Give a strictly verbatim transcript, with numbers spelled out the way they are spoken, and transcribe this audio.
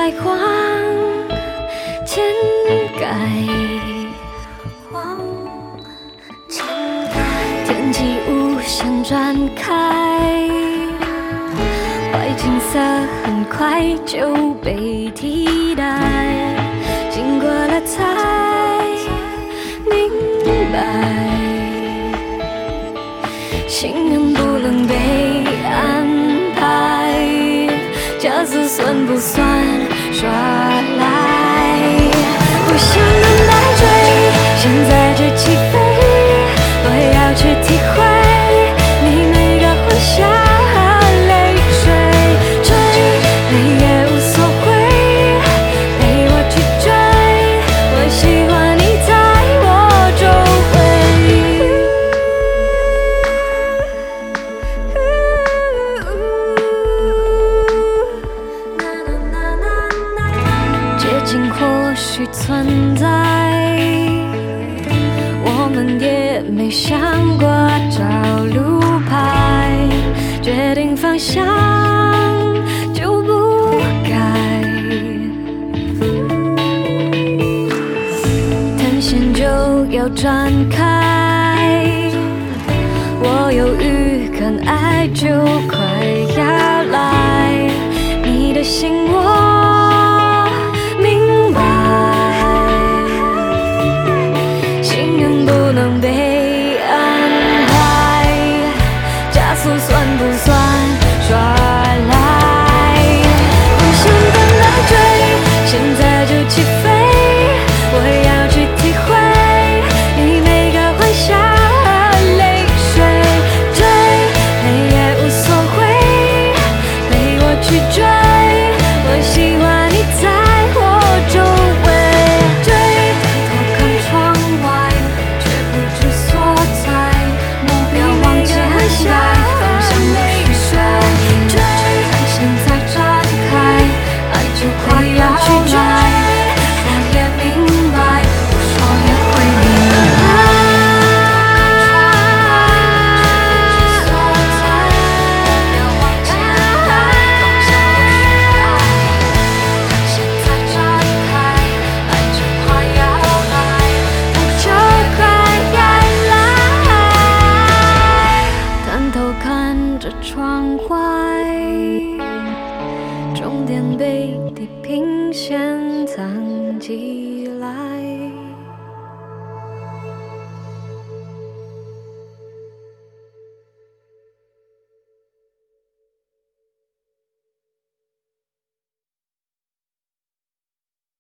来往，天改往天改，天际无限展开，坏景色很快就被替代，经过了才明白，幸运不能被安排，加速算不算耍赖？不想等待追，现在就起飞，我要去体会你每个欢笑和泪水，追累也无所谓，陪我去追，我喜欢你在我周围。接近或许存在，我们也没想过找路牌，决定方向就不改，探险就要展开，我有预感爱就快要来，你的心我明白，幸运不能被安排，加速算不算耍赖？不想等待追，现在就起飞，我要去体会你每个欢笑和泪水，追累也无所谓，陪我去追，我喜欢你在我周围，追抬头看窗外，却不知所在，目标往前行，方向不许改，追看现在展开，爱就快要去追，说也明白，不说也会明白。探头看着窗外，终点被地平线藏起来。